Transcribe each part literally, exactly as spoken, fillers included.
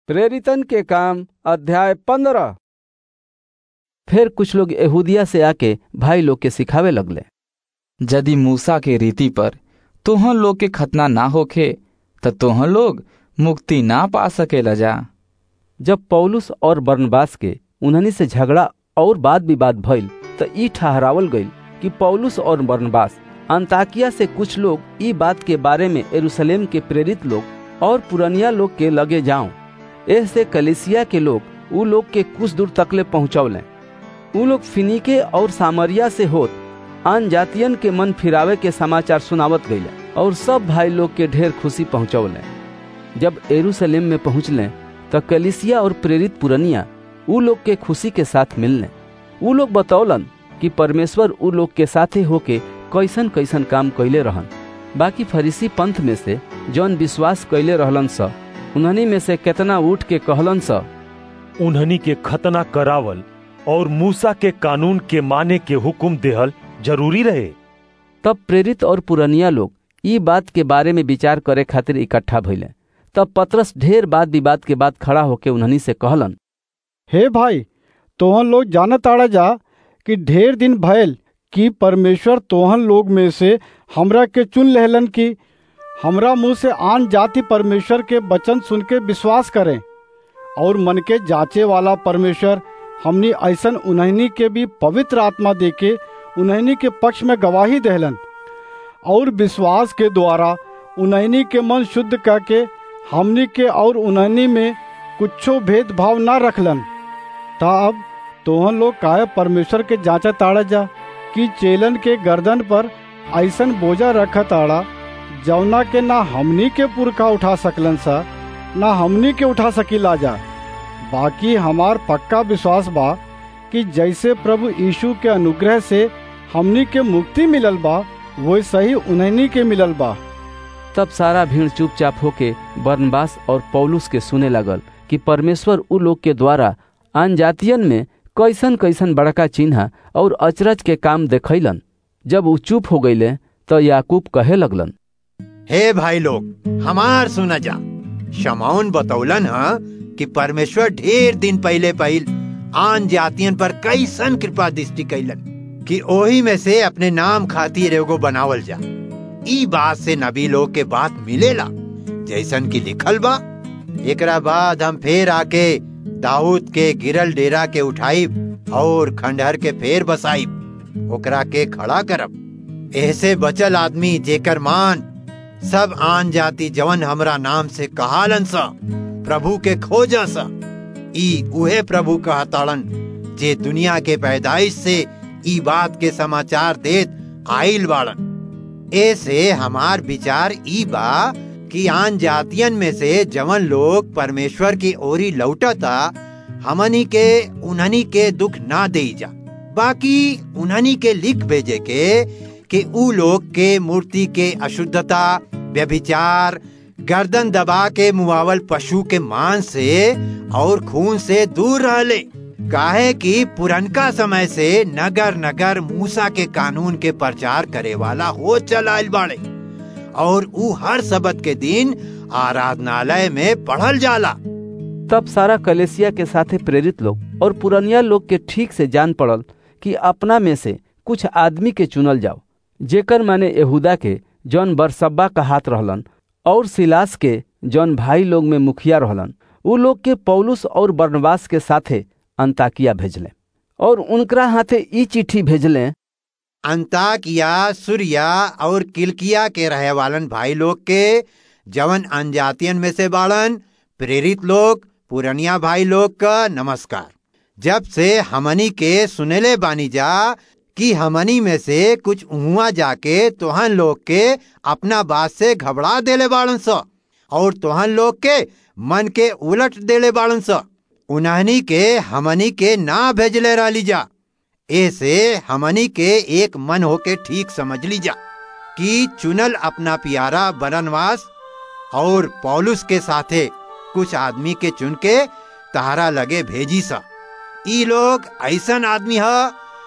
प्रेरितन के काम अध्याय पंद्रह। फिर कुछ लोग यहूदिया से आके भाई लोग के सिखावे लगले, यदि मूसा के रीति पर तोहन लोग के खतना ना होखे त तोहन लोग मुक्ति ना पा सकेला जा। जब पौलुस और बरनबास के उन्हनी से झगड़ा और वाद विवाद भइल त ई ठहरावल गइल कि पौलुस और बरनबास अंताकिया से कुछ लोग ई बात के बारे में यरूशलेम के प्रेरित लोग और पुरनिया लोग के लगे जाऊं। ऐसे कलीसिया के लोग उ लोग के कुछ दूर तकले पहुंचौले। उ लोग फिनीके और सामरिया से होत आन जातियन के मन फिरावे के समाचार सुनावत गईले और सब भाई लोग के ढेर खुशी पहुंचौले। जब यरूशलेम में पहुंचले त कलीसिया और प्रेरित पुरनिया उ लोग के खुशी के साथ मिलने। उ लोग बतौलन कि परमेश्वर उ लोग के साथे होके कैसन कैसन काम कैले रहन। बाकी फरीसी पंथ में से जौन विश्वास कैले रहलन स उन्हनी में से केतना उठ के कहलन स, उन्हनी के खतना करावल और मूसा के कानून के माने के हुक्म देहल जरूरी रहे। तब प्रेरित और पुरनिया लोग ई बात के बारे में विचार करे खातिर इकट्ठा भइले। तब पतरस ढेर वाद विवाद के बाद खड़ा होके उन्हनी से कहलन, हे भाई, तोहन लोग जानत आड़ा जा कि ढेर दिन भयल कि परमेश्वर तोहन लोग में से हमरा के चुन लेहलन कि हमरा मुंह से आन जाति परमेश्वर के वचन सुन के विश्वास करें। और मन के जांचे वाला परमेश्वर हमनी ऐसन उन्हनी के भी पवित्र आत्मा देके उन्हनी के पक्ष में गवाही देहलन और विश्वास के द्वारा उन्हनी के मन शुद्ध करके हमनी के और उन्हनी में कुछो भेदभाव ना रखलन। ता अब तोहन लोग काहे परमेश्वर के जांचा ताड़ा जा कि चेलन के गर्दन पर ऐसन बोझा रखा ताड़ा जौना के ना हमनी के पुरखा उठा सकलन सा ना हमनी के उठा सकीला जा। बाकी हमार पक्का विश्वास बा कि जैसे प्रभु यीशु के अनुग्रह से हमनी के मुक्ति मिलल बा वैसे ही उन्हनी के मिलल बा। तब सारा भीड़ चुपचाप होके बरनबास और पौलुस के सुने लगल कि परमेश्वर उ लोग के द्वारा आन जातियन में कैसन कैसन बड़का चिन्ह और अचरज के काम देखैलन। जब उ चुप हो गईले तो याकूब कहे लगलन, हे भाई लोग, हमार सुना जा। शमौन बतौलन हा कि परमेश्वर ढेर दिन पहले पहिल आन जातियन पर कैसन कृपा दृष्टि कैलन कि ओही में से अपने नाम खातिर एगो बनावल जा। ई बात से नबी लोग के बात मिलेला जैसन की लिखल बा। एकरा बाद हम फेर आके दाऊद के गिरल डेरा के उठाइब और खंडहर के फेर बसाइब, ओकरा के खड़ा करब। ऐसे बचल आदमी जेकर मान सब आन जाति जवन हमरा नाम से कहालन सा प्रभु के खोजा सा। ई उहे प्रभु कहताड़न जे दुनिया के पैदाइश से ई बात के समाचार देत आइल बाड़न। ऐसे हमार विचार ई बा कि आन जातियन में से जवन लोग परमेश्वर की ओरी लौटता हमनी के उन्हनी के दुख ना दे जा। बाकी उन्हनी के लिख भेजे के कि उ लोग के मूर्ति के अशुद्धता, व्यभिचार, गर्दन दबा के मुआवल पशु के मांस से और खून से दूर रहले। काहे कि पुरनका समय से नगर नगर मूसा के कानून के प्रचार करे वाला हो चलाइल बाड़े और उ हर सबत के दिन आराधनालय में पढ़ल जाला। तब सारा कलीसिया के साथे प्रेरित लोग और पुरनिया लोग के ठीक से जान पड़ल कि अपना में से कुछ आदमी के चुनल जाओ, जेकर माने यहूदा के जौन बरसब्बा का हाथ रहलन और सिलास के जौन भाई लोग में मुखिया रहलन। उ लोग के पौलुस और बरनबास के साथे अंताकिया भेजले और उनकरा हाथे ई चिट्ठी भेजले, अंताकिया, सूरिया और किलकिया के रहे वालन भाई लोग के जवन अनजातियन में से बाड़न, प्रेरित लोग, पुरनिया भाई लोग का नमस्कार। जब से हमनी के सुनेले बानी जा कि हमनी में से कुछ उहुआ जाके तोहन लोग के अपना बात से घबरा देले बाड़न स और तोहन लोग के मन के उलट देले बाड़न स, उन्हनी के हमनी के ना भेजले रहली जा। ऐसे हमनी के एक मन होके ठीक समझ ली जा कि चुनल अपना प्यारा बरनबास और पौलुस के साथे कुछ आदमी के चुन के तहारा लगे भेजी सा। ई लोग ऐसन आदमी है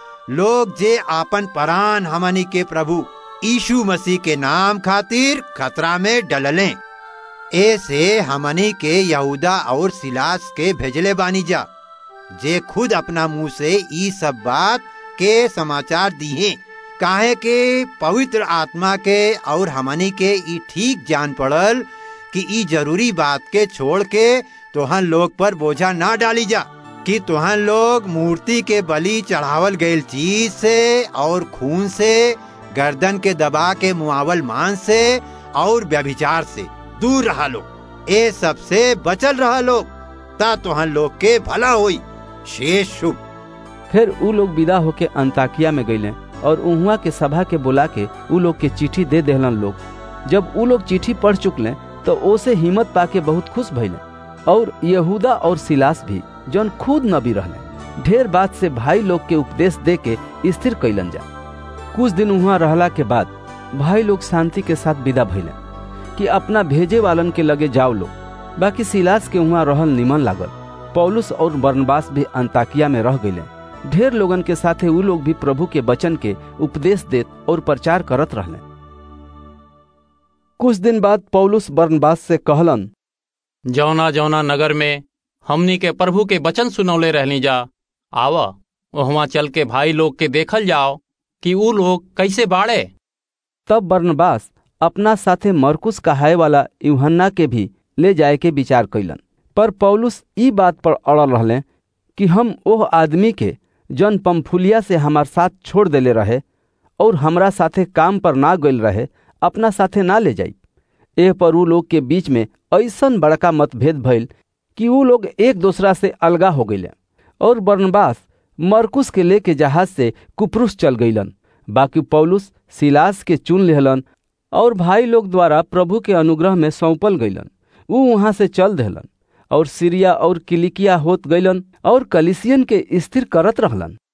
लोग जे आपन परान हमनी के प्रभु यीशु मसीह के नाम खातिर खतरा में डललें। ऐसे हमनी के यहूदा और सिलास के भेजले बानी जा, जे खुद अपना मुंह से ई सब बात के समाचार दिए, काहे के पवित्र आत्मा के और हमनी के ई ठीक जान पड़ल कि ई जरूरी बात के छोड़ के तोहन लोग पर बोझा ना डाली जा, कि तोहन लोग मूर्ति के बलि चढ़ावल गईल चीज से और खून से, गर्दन के दबा के मुआवल मांस से और व्यभिचार से दूर रहा लोग। ए सब से बचल रहा लोग, ता तोहन लोग के भला होई। शेष शुभ। फिर ऊ लोग विदा होके अंताकिया में गईले और उहुआ के सभा के बुला के ऊ लोग के चिट्ठी दे देहलन लोग। जब ऊ लोग चिट्ठी पढ़ चुकले तो ओसे हिम्मत पाके बहुत खुश भइले, और यहूदा और सिलास भी जौन खुद नबी रहले ढेर बात से भाई लोग के उपदेश दे के स्थिर कैलन जा। कुछ दिन वहाँ रहला के बाद भाई लोग शांति के साथ विदा भइले कि अपना भेजे वालन के लगे जाओ लोग। बाकी सिलास के वहाँ रहल निमन लागल। पौलुस और बरनबास भी अंताकिया में रह गईले। ढेर लोगन के साथे ऊ लोग भी प्रभु के वचन के उपदेश देत और प्रचार करत रहले। कुछ दिन बाद पौलुस बरनबास से कहलन, जौना जौना नगर में हमनी के प्रभु के वचन सुनौले रहनी जा, आवा वहाँ चल के भाई लोग के देखल जाओ कि ऊ लोग कैसे बाड़े। तब बरनबास अपना साथे मरकुस कहाए वाला यूहन्ना के भी ले जाए के विचार कैलन। पर पौलुस ई बात पर अड़ल रहले कि हम ओह आदमी के जौन पंफुलिया से हमार साथ छोड़ देले रहे और हमरा साथे काम पर ना गइल रहे, अपना साथे ना ले जाई। एह पर ऊ लोग के बीच में ऐसन बड़का मतभेद भइल कि ऊ लोग एक दूसरा से अलगा हो गईले, और बरनबास मरकुस के लेके जहाज से कुप्रुस चल गईलन। बाकी पौलुस सिलास के चुन लेहलन और भाई लोग द्वारा प्रभु के अनुग्रह में सौंपल गईलन। ऊ वहां से चल देहलन और सीरिया और किलिकिया होत गईलन और कलिसियन के स्थिर करत रहलन।